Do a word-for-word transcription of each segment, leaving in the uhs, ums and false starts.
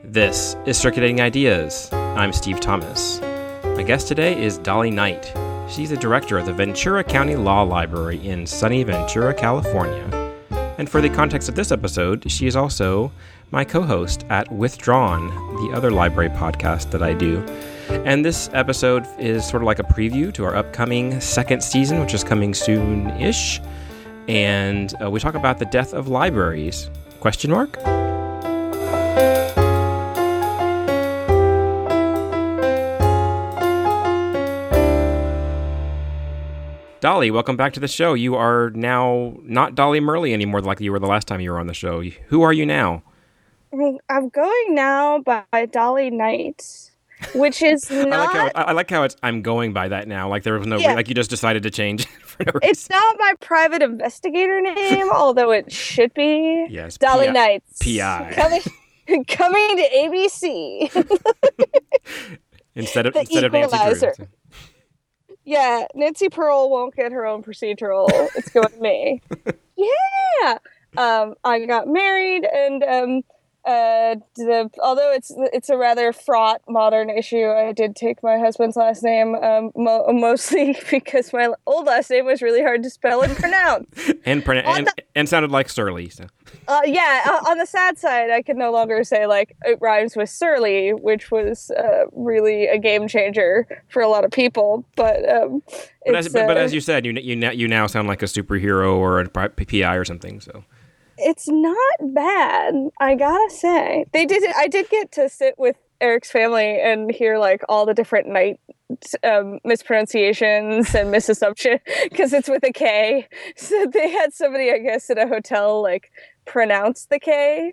This is Circulating Ideas. I'm Steve Thomas. My guest today is Dolly Knight. She's the director of the Ventura County Law Library in sunny Ventura, California. And for the context of this episode, she is also my co-host at Withdrawn, the other library podcast that I do. And this episode is sort of like a preview to our upcoming second season, which is coming soon-ish. And uh, we talk about the death of libraries. Question mark? Dolly, welcome back to the show. You are now not Dolly Murley anymore like you were the last time you were on the show. Who are you now? I'm going now by Dolly Knight, which is not... I like how, I like how it's, I'm going by that now. Like there was no... Yeah. Like you just decided to change it for no reason. It's not my private investigator name, although it should be. Yes. Dolly P I Knight. P I Coming, coming to A B C. instead of, The instead of Nancy Equalizer. Drew. Yeah, Nancy Pearl won't get her own procedural. It's going to me. Yeah. Um, I got married, and um, uh, the, although it's it's a rather fraught modern issue, I did take my husband's last name, um, mo- mostly because my old last name was really hard to spell and pronounce. and, prona- and, the- and sounded like Surly. So. Uh, yeah, uh, on the sad side, I could no longer say, like, it rhymes with surly, which was uh, really a game changer for a lot of people. But um, But as, it's, but, but uh, as you said, you you now, you now sound like a superhero or a P I or something. So it's not bad, I gotta say. They did. I did get to sit with Eric's family and hear like all the different night um, mispronunciations and misassumption because it's with a K. So they had somebody, I guess, at a hotel like pronounce the K.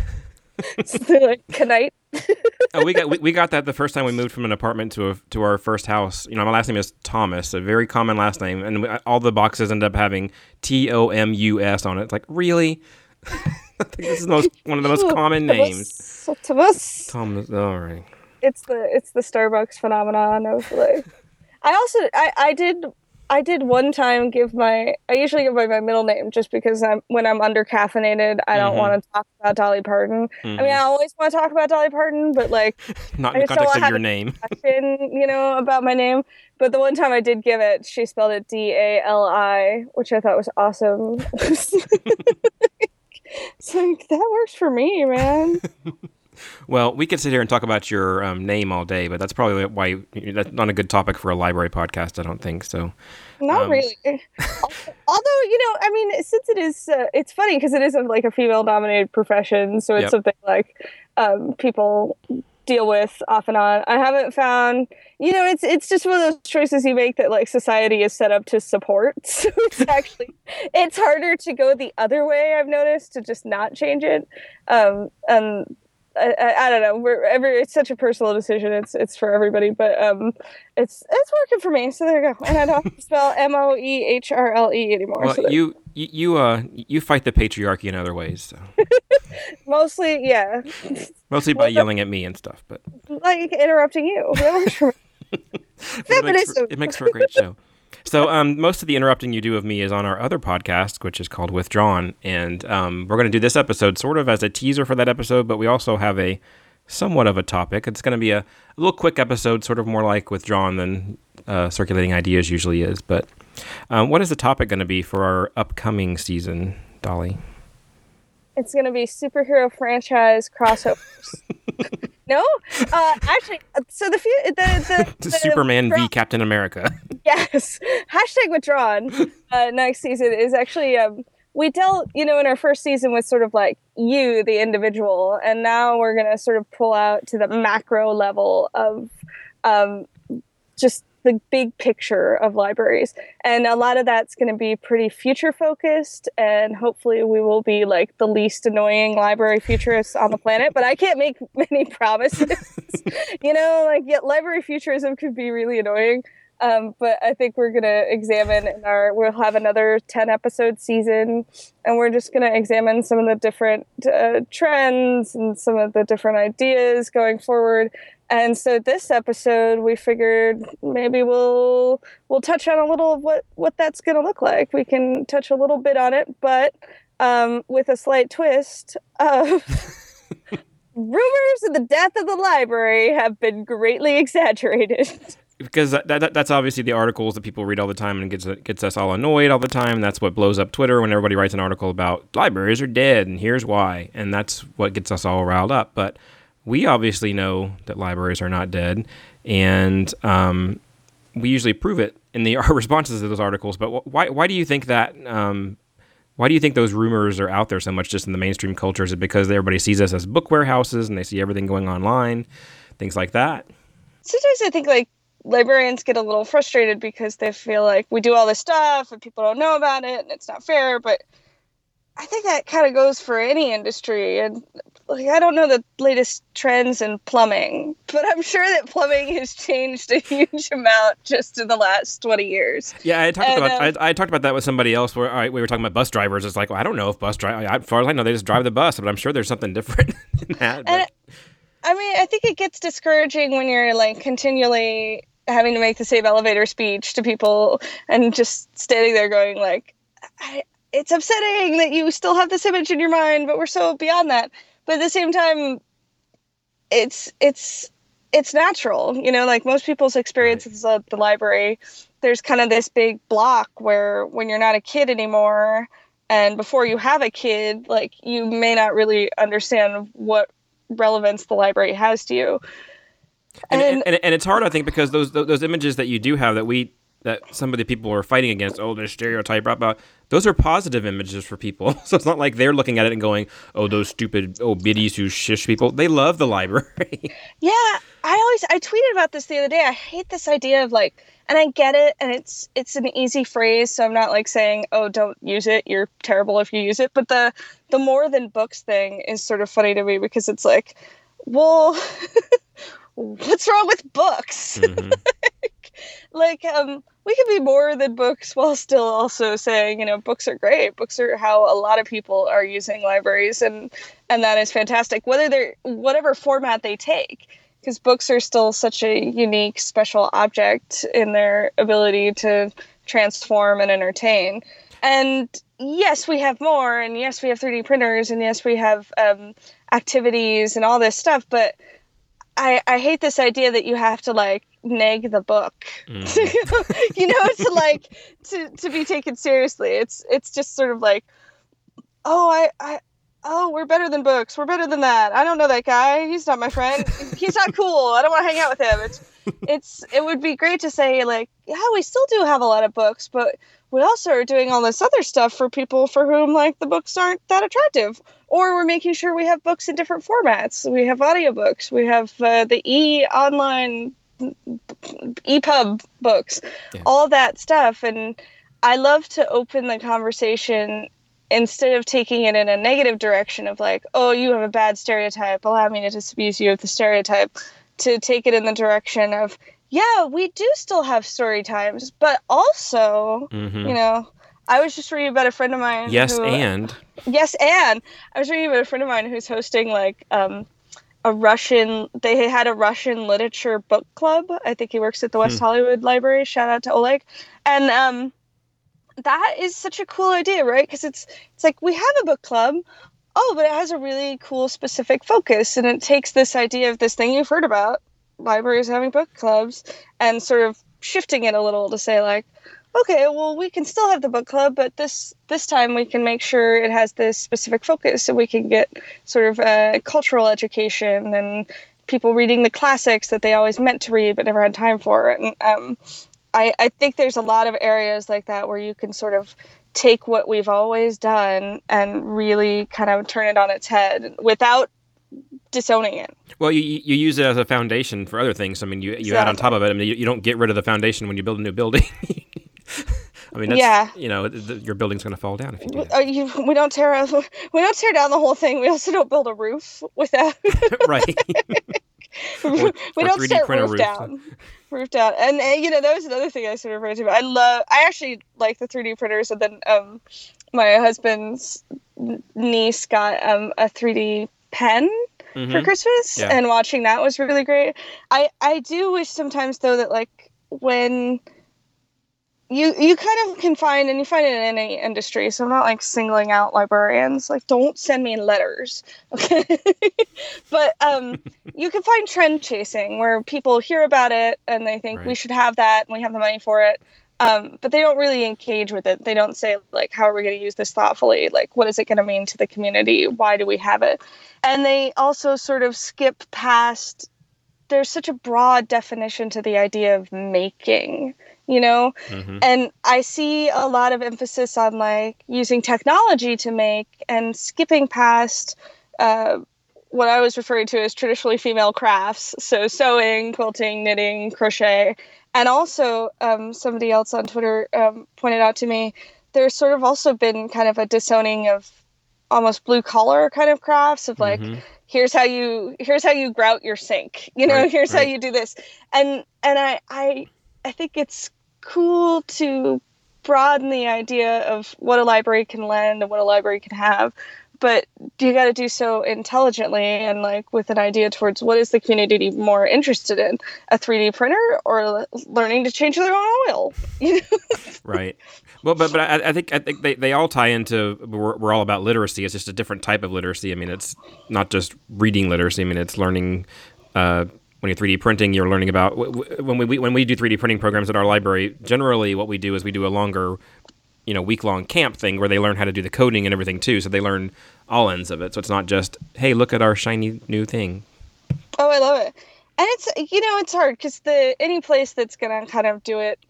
So they're like Knight. oh, we got we, we got that the first time we moved from an apartment to a, to our first house. You know, my last name is Thomas, a very common last name, and we, all the boxes end up having T O M U S on it. It's like, really? I think this is the most, one of the most common names. Thomas. Thomas. Thomas. All right. It's the it's the Starbucks phenomenon of like. I also I, I did I did one time give my I usually give my, my middle name just because I'm when I'm under caffeinated I don't Mhm. want to talk about Dolly Parton. Mhm. I mean I always want to talk about Dolly Parton, but like Not I in the just don't context of have your a name. question, you know, about my name. But the one time I did give it, she spelled it D A L I, which I thought was awesome. It's like that works for me, man. Well, we could sit here and talk about your um, name all day, but that's probably why that's not a good topic for a library podcast. I don't think so. Not Um, really. Although, you know, I mean, since it is, uh, it's funny because it is a, like a female-dominated profession, so it's Yep. something like um, people deal with off and on. I haven't found, you know, it's it's just one of those choices you make that like society is set up to support. So it's actually it's harder to go the other way. I've noticed to just not change it. Um, and I, I, I don't know. We're every it's such a personal decision. It's it's for everybody, but um, it's it's working for me. So there you go. And I don't have to spell M O E H R L E anymore. Well, so there- you you you, uh you fight the patriarchy in other ways, so. mostly, yeah, Mostly by yelling at me and stuff, but like interrupting you. That works for me. But it, makes for, Feminism. it makes for a great show. So um, most of the interrupting you do of me is on our other podcast, which is called Withdrawn. And um, we're going to do this episode sort of as a teaser for that episode, but we also have a somewhat of a topic. It's going to be a, a little quick episode, sort of more like Withdrawn than uh, Circulating Ideas usually is. But um, what is the topic going to be for our upcoming season, Dolly? It's going to be superhero franchise crossovers. No, uh, actually, uh, so the few the the, The the Superman draw- v Captain America. Yes, hashtag withdrawn. Uh, next season is actually um, we dealt, you know, in our first season with sort of like you, the individual, and now we're gonna sort of pull out to the macro level of um, just the big picture of libraries, and a lot of that's going to be pretty future focused, and hopefully we will be like the least annoying library futurists on the planet, but I can't make many promises. You know, like yeah, library futurism could be really annoying. Um, but I think we're going to examine in our, we'll have another ten episode season, and we're just going to examine some of the different uh, trends and some of the different ideas going forward. And so this episode, we figured maybe we'll, we'll touch on a little of what, what that's going to look like. We can touch a little bit on it, but um, with a slight twist of rumors of the death of the library have been greatly exaggerated. Because that, that that's obviously the articles that people read all the time and gets gets us all annoyed all the time. That's what blows up Twitter when everybody writes an article about libraries are dead and here's why. And that's what gets us all riled up. But we obviously know that libraries are not dead. And um, we usually prove it in the our responses to those articles. But why why do you think that... Um, Why do you think those rumors are out there so much just in the mainstream culture? Is it because everybody sees us as book warehouses and they see everything going online, things like that? Sometimes I think like librarians get a little frustrated because they feel like we do all this stuff and people don't know about it and it's not fair. But I think that kind of goes for any industry. And like, I don't know the latest trends in plumbing, but I'm sure that plumbing has changed a huge amount just in the last twenty years. Yeah, I talked and, about um, I, I talked about that with somebody else. Where I, we were talking about bus drivers. It's like, well, I don't know if bus drive. As far as I know, they just drive the bus, but I'm sure there's something different in that. And I mean, I think it gets discouraging when you're like continually having to make the same elevator speech to people and just standing there going like, I, it's upsetting that you still have this image in your mind, but we're so beyond that. But at the same time, it's it's it's natural, you know, like most people's experiences at the library, there's kind of this big block where when you're not a kid anymore and before you have a kid, like you may not really understand what relevance the library has to you. And And, and, and it's hard, I think, because those those images that you do have that we that some of the people are fighting against, oh, there's stereotype, blah, blah, those are positive images for people. So it's not like they're looking at it and going, oh, those stupid, oh, biddies who shish people. They love the library. yeah, I always, I tweeted about this the other day. I hate this idea of like, and I get it, and it's it's an easy phrase, so I'm not like saying, oh, don't use it, you're terrible if you use it. But the, the more than books thing is sort of funny to me because it's like, well, what's wrong with books? Mm-hmm. Like, um, we can be more than books while still also saying, you know, books are great. Books are how a lot of people are using libraries, and and that is fantastic, whether they're whatever format they take, because books are still such a unique, special object in their ability to transform and entertain. And yes, we have more, and yes, we have three D printers, and yes, we have um, activities and all this stuff, but I, I hate this idea that you have to like neg the book, mm. you know, to like to, to be taken seriously. It's it's just sort of like, oh, I, I oh, we're better than books. We're better than that. I don't know that guy. He's not my friend. He's not cool. I don't want to hang out with him. It's it's it would be great to say like, yeah, we still do have a lot of books, but we also are doing all this other stuff for people for whom like the books aren't that attractive. Or we're making sure we have books in different formats. We have audiobooks. We have uh, the e-online, E P U B books, yeah. all that stuff. And I love to open the conversation instead of taking it in a negative direction of like, oh, you have a bad stereotype, allow me to disabuse you of the stereotype, to take it in the direction of, yeah, we do still have story times, but also, mm-hmm. you know, I was just reading about a friend of mine. Yes, who, and. Yes, and. I was reading about a friend of mine who's hosting, like, um, a Russian, they had a Russian literature book club. I think he works at the West hmm. Hollywood Library. Shout out to Oleg. And um, that is such a cool idea, right? Because it's, it's like, we have a book club. Oh, but it has a really cool specific focus. And it takes this idea of this thing you've heard about, libraries having book clubs, and sort of shifting it a little to say, like, okay, well, we can still have the book club, but this this time we can make sure it has this specific focus, so we can get sort of uh, cultural education and people reading the classics that they always meant to read but never had time for. And um, I, I think there's a lot of areas like that where you can sort of take what we've always done and really kind of turn it on its head without disowning it. Well, you you use it as a foundation for other things. I mean, you, you exactly. add on top of it. I mean, you, you don't get rid of the foundation when you build a new building. I mean, that's, yeah. you know, the, your building's going to fall down if you do that. Uh, you, we don't tear we don't tear down the whole thing. We also don't build a roof without. Right. or, we or don't start roof, roof down. Roof down, and uh, you know that was another thing I sort of read about. I love. I actually like the three D printers, and then um, my husband's niece got um a three D pen. Mm-hmm. for Christmas, yeah. and watching that was really great. I, I do wish sometimes, though, that, like, when you you kind of can find, and you find it in any industry, so I'm not, like, singling out librarians. Like, don't send me letters, okay? But, um, you can find trend chasing where people hear about it and they think Right. we should have that and we have the money for it. Um, but they don't really engage with it. They don't say, like, how are we going to use this thoughtfully? Like, what is it going to mean to the community? Why do we have it? And they also sort of skip past, there's such a broad definition to the idea of making, you know? Mm-hmm. And I see a lot of emphasis on, like, using technology to make and skipping past uh, what I was referring to as traditionally female crafts. So sewing, quilting, knitting, crochet. And also, um, somebody else on Twitter um, pointed out to me, there's sort of also been kind of a disowning of almost blue collar kind of crafts of like, Mm-hmm. here's how you here's how you grout your sink, you know, Right, here's right. how you do this. And and I, I I think it's cool to broaden the idea of what a library can lend and what a library can have. But you got to do so intelligently and like with an idea towards what is the community more interested in, a three D printer or learning to change their own oil. You know? Right. Well, but but I, I think I think they, they all tie into we're, we're all about literacy. It's just a different type of literacy. I mean, it's not just reading literacy. I mean, it's learning. Uh, when you're three D printing, you're learning about when we when we do three D printing programs at our library. Generally, what we do is we do a longer, you know, week-long camp thing where they learn how to do the coding and everything too. So they learn all ends of it. So it's not just, hey, look at our shiny new thing. Oh, I love it. And it's, you know, it's hard because the any place that's going to kind of do it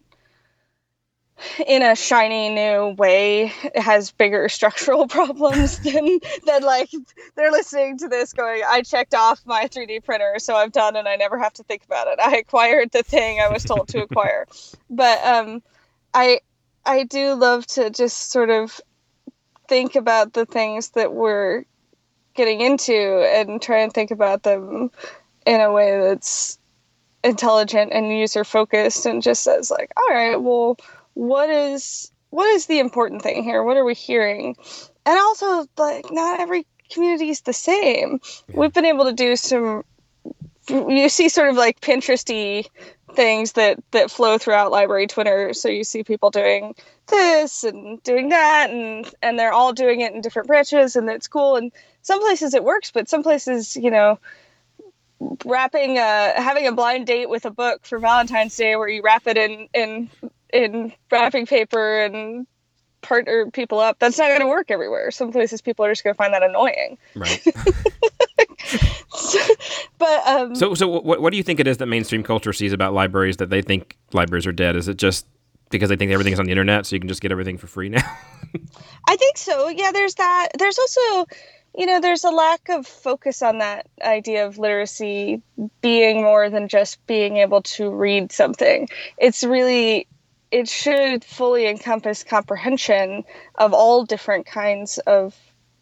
in a shiny new way has bigger structural problems than, than like they're listening to this going, I checked off my three D printer, so I'm done and I never have to think about it. I acquired the thing I was told to acquire. But um, I, I do love to just sort of think about the things that we're getting into and try and think about them in a way that's intelligent and user focused and just says like, all right, well, what is what is the important thing here? What are we hearing? And also, like, not every community is the same. We've been able to do some, you see sort of like Pinteresty things that that flow throughout library Twitter. So you see people doing this and doing that, and and they're all doing it in different branches, and it's cool. And some places it works, but some places, you know, wrapping uh having a blind date with a book for Valentine's Day where you wrap it in in in wrapping paper and partner people up, that's not going to work everywhere. Some places people are just going to find that annoying. Right. so, but um so so what what do you think it is that mainstream culture sees about libraries that they think libraries are dead? Is it just because they think everything's on the internet, so you can just get everything for free now? I think so. Yeah, there's that. There's also, you know, there's a lack of focus on that idea of literacy being more than just being able to read something. It's really, it should fully encompass comprehension of all different kinds of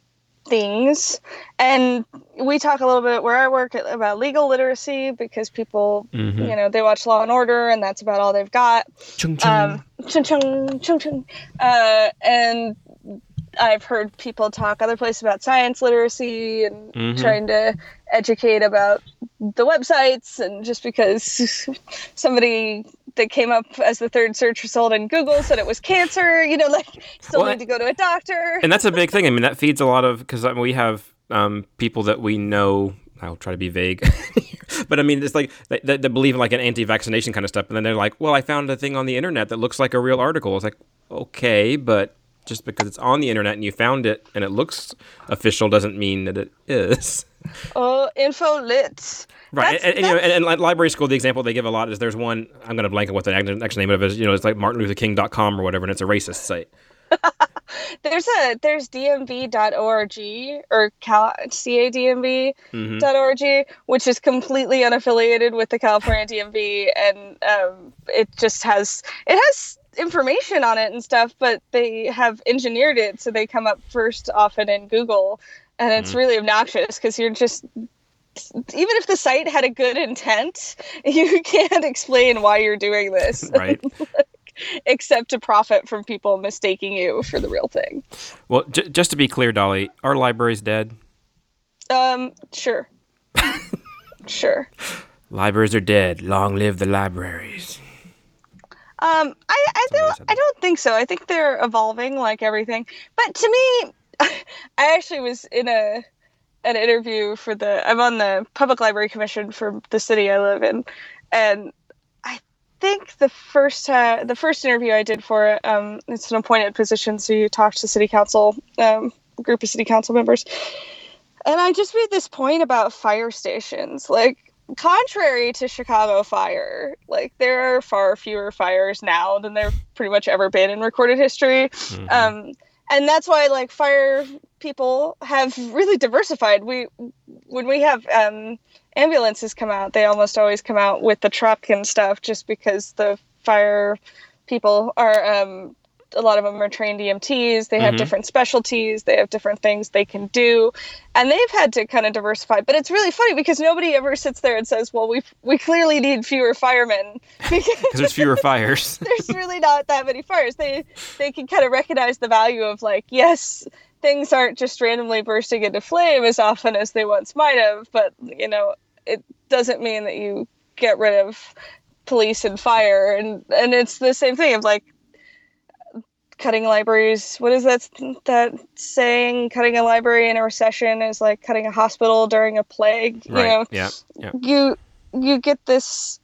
things. And we talk a little bit where I work about legal literacy because people, Mm-hmm. you know, they watch Law and Order and that's about all they've got. Chung chung. Um, chung chung, chung chung. Uh, and I've heard people talk other places about science literacy and Mhm. trying to educate about the websites. And just because somebody that came up as the third search result in Google said it was cancer, you know, like still Well, need to go to a doctor. And that's a big thing. I mean, that feeds a lot of, because I mean, we have um, people that we know, I'll try to be vague, but I mean, it's like, they, they they believe in like an anti-vaccination kind of stuff, and then they're like, well, I found a thing on the internet that looks like a real article. It's like, okay, but just because it's on the internet and you found it and it looks official doesn't mean that it is. Oh, info lit. Right, That's- and, and, you know, that's- and, and like library school, the example they give a lot is there's one, I'm going to blank on what the actual actual name of it is, you know, it's like martin luther king dot com or whatever, and it's a racist site. There's a there's d m v dot org or Cal, C A D M V Mhm. dot org, which is completely unaffiliated with the California D M V, and um, it just has it has information on it and stuff, but they have engineered it so they come up first often in Google, and it's Mhm. really obnoxious because you're just, even if the site had a good intent, you can't explain why you're doing this. Right. Except to profit from people mistaking you for the real thing. Well, j- just to be clear, Dolly, our library's dead. Um, sure. Sure. Libraries are dead. Long live the libraries. Um, I, I Somebody don't, said I that. don't think so. I think they're evolving like everything. But to me, I actually was in a, an interview for the, I'm on the Public Library Commission for the city I live in. And I think the first time, the first interview I did for it, um, it's an appointed position. So you talk to city council, um, a group of city council members. And I just made this point about fire stations. Like, contrary to Chicago fire, like, there are far fewer fires now than there pretty much ever been in recorded history. Mm-hmm. Um, and that's why, like, fire people have really diversified. We, when we have um, ambulances come out, they almost always come out with the truck and stuff, just because the fire people are, um, a lot of them are trained E M Ts. They have mm-hmm. different specialties. They have different things they can do. And they've had to kind of diversify. But it's really funny because nobody ever sits there and says, well, we we clearly need fewer firemen. Because there's fewer fires. There's really not that many fires. They, they can kind of recognize the value of, like, yes, things aren't just randomly bursting into flame as often as they once might have. But, you know, it doesn't mean that you get rid of police and fire. And, and it's the same thing of, like, cutting libraries, what is that that saying? Cutting a library in a recession is like cutting a hospital during a plague. You right. know, yeah. yeah. You you get this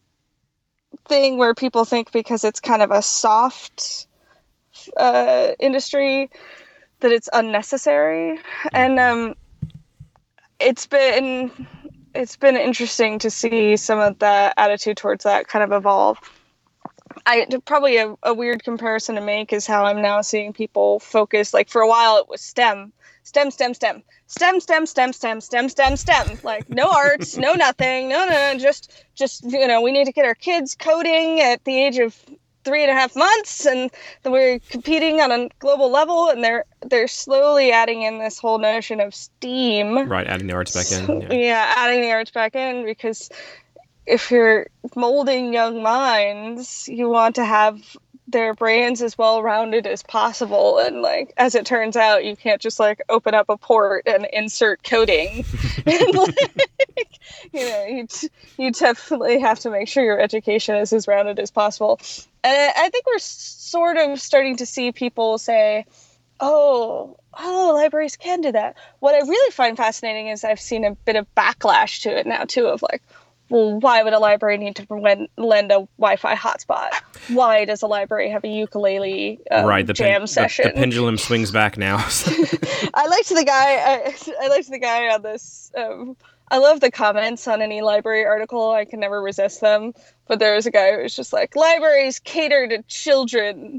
thing where people think because it's kind of a soft uh, industry that it's unnecessary, and um, it's been it's been interesting to see some of the attitude towards that kind of evolve. I probably a, a weird comparison to make is how I'm now seeing people focus. Like, for a while it was STEM, STEM, STEM, STEM, STEM, STEM, STEM, STEM, STEM, STEM, STEM. Like, no arts, no nothing, no, no, no, just, just you know, we need to get our kids coding at the age of three and a half months, and then we're competing on a global level, and they're they're slowly adding in this whole notion of STEAM. Right, adding the arts back in. Yeah, yeah adding the arts back in because. If you're molding young minds, you want to have their brains as well-rounded as possible. And, like, as it turns out, you can't just, like, open up a port and insert coding. and, like, you know, you, t- you definitely have to make sure your education is as rounded as possible. And I think we're sort of starting to see people say, oh, oh, libraries can do that. What I really find fascinating is I've seen a bit of backlash to it now, too, of, like, well, why would a library need to lend a Wi-Fi hotspot? Why does a library have a ukulele um, right, the jam pen, session? The, the pendulum swings back now. I liked the guy. I, I liked the guy on this. Um, I love the comments on any library article. I can never resist them. But there was a guy who was just like, libraries cater to children.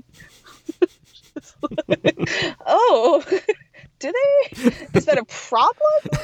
Oh, do they? Is that a problem?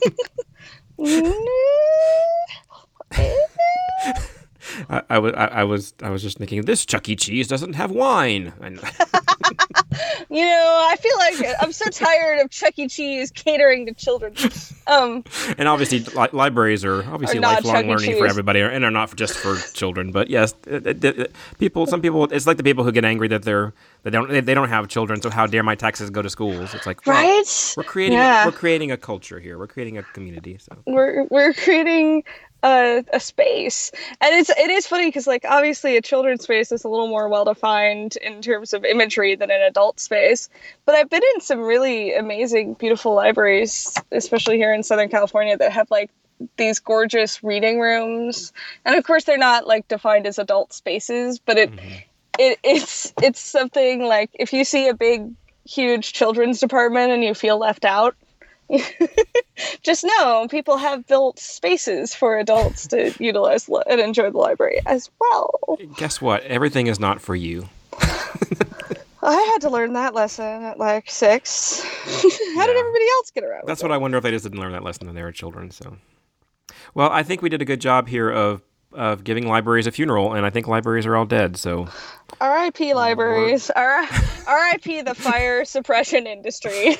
I, I, was, I, I was I was just thinking, this Chuck E. Cheese doesn't have wine. You know, I feel like I'm so tired of Chuck E. Cheese catering to children. Um, and obviously, li- libraries are obviously are lifelong learning for everybody, and are not for just for children. But yes, it, it, it, people, some people, it's like the people who get angry that they're that they don't they, they don't have children. So how dare my taxes go to schools? It's like, well, right? We're creating yeah. we're creating a culture here. We're creating a community. So we're we're creating. A, a space, and it's it is funny because, like, obviously a children's space is a little more well defined in terms of imagery than an adult space, but I've been in some really amazing, beautiful libraries, especially here in Southern California, that have, like, these gorgeous reading rooms, and of course they're not, like, defined as adult spaces, but it mm-hmm. it it's it's something like if you see a big huge children's department and you feel left out, just know people have built spaces for adults to utilize li- and enjoy the library as well. Guess what? Everything is not for you. I had to learn that lesson at like six. How yeah. did everybody else get around? That's with what it? I wonder if they just didn't learn that lesson when they were children. So, well, I think we did a good job here of of giving libraries a funeral, and I think libraries are all dead. So, R I P libraries. R I P the fire suppression industry.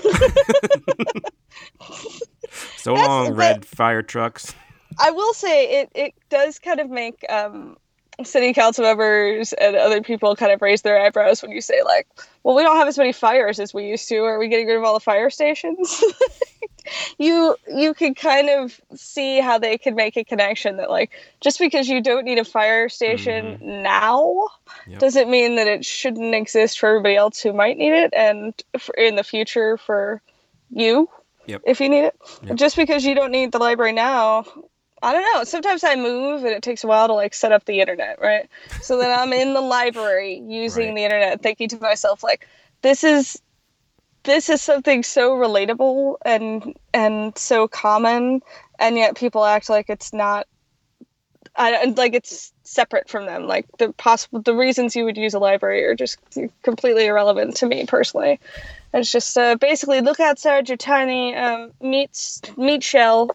So That's, long, red but, fire trucks. I will say it, it does kind of make um, city council members and other people kind of raise their eyebrows when you say, like, well, we don't have as many fires as we used to. Are we getting rid of all the fire stations? you you can kind of see how they could make a connection that, like, just because you don't need a fire station mm-hmm. now yep. doesn't mean that it shouldn't exist for everybody else who might need it, and for, in the future for you. yep. if you need it. Yep. Just because you don't need the library now, I don't know. Sometimes I move and it takes a while to like set up the internet, right? So then I'm in the library using Right. the internet, thinking to myself like, this is this is something so relatable and and so common, and yet people act like it's not. I, like it's separate from them. Like the possible, the reasons you would use a library are just completely irrelevant to me personally. It's just uh, basically look outside your tiny um, meat meat shell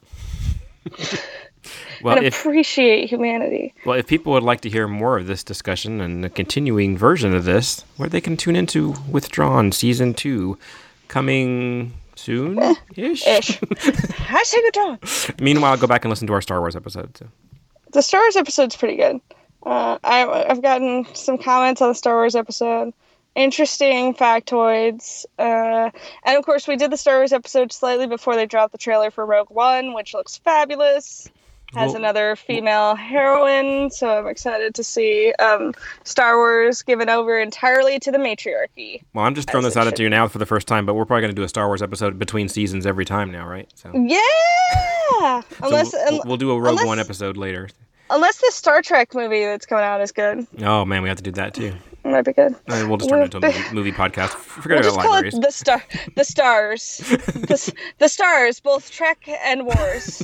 Well, and if, appreciate humanity. well, if people would like to hear more of this discussion and a continuing version of this, where they can tune into Withdrawn Season two, coming soon-ish? Ish. Hashtag Withdrawn. Meanwhile, go back and listen to our Star Wars episode, too. The Star Wars episode's pretty good. Uh, I, I've gotten some comments on the Star Wars episode. Interesting factoids. Uh, and of course, we did the Star Wars episode slightly before they dropped the trailer for Rogue One, which looks fabulous. Has Well, another female heroine, so I'm excited to see um, Star Wars given over entirely to the matriarchy. Well, I'm just throwing As this it out should at you now for the first time, but we're probably going to do a Star Wars episode between seasons every time now, right? So, Yeah! Unless, so we'll, we'll do a Rogue unless, One episode later. Unless the Star Trek movie that's coming out is good. Oh, man, we have to do that, too. It might be good. Uh, we'll just turn it into a movie, movie podcast. Forget We'll about just call libraries. it the star, the stars, the, s- the stars, both Trek and Wars.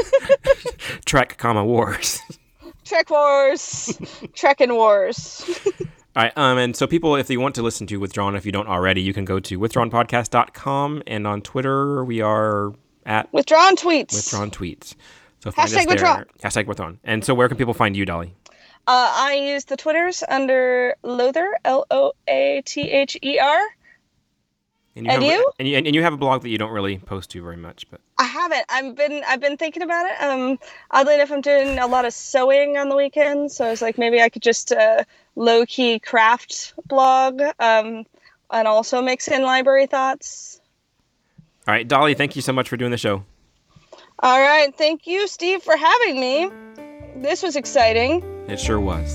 Trek, comma, Wars. Trek Wars, Trek and Wars. All right, um, and so people, if they want to listen to Withdrawn, if you don't already, you can go to withdrawn podcast dot com, and on Twitter, we are at Withdrawn tweets. Withdrawn Tweets. So find Hashtag us there. Withdrawn. Hashtag Withdrawn. And so where can people find you, Dolly? Uh, I use the Twitters under Loather, L O A T H E R. And you, And have, you? And you? And you have a blog that you don't really post to very much, but I haven't. I've been I've been thinking about it. Um, oddly enough, I'm doing a lot of sewing on the weekends, so I was like, maybe I could just uh, low key craft blog, um, and also mix in library thoughts. all right, Dolly, thank you so much for doing the show. All right, thank you, Steve, for having me. This was exciting. It sure was.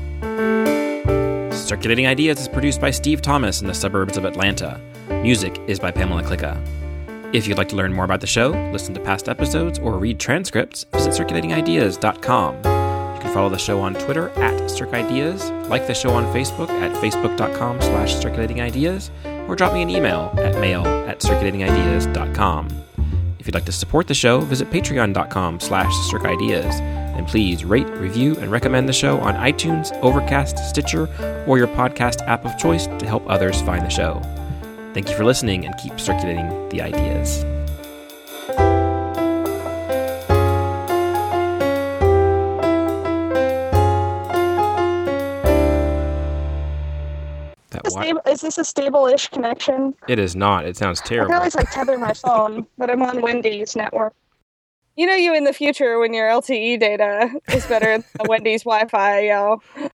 Circulating Ideas is produced by Steve Thomas in the suburbs of Atlanta. Music is by Pamela Klicka. If you'd like to learn more about the show, listen to past episodes, or read transcripts, visit circulating ideas dot com. You can follow the show on Twitter at CircIdeas, like the show on Facebook at facebook dot com slash circulating ideas, or drop me an email at mail at circulating ideas dot com. If you'd like to support the show, visit patreon dot com slash circideas, and please rate, review, and recommend the show on iTunes, Overcast, Stitcher, or your podcast app of choice to help others find the show. Thank you for listening, and keep circulating the ideas. That wi- Stable, is this a stable-ish connection? it is not. It sounds I terrible. can always like tether my phone, but I'm on Wendy's network. You know, you in the future when your L T E data is better than Wendy's Wi-Fi, yo.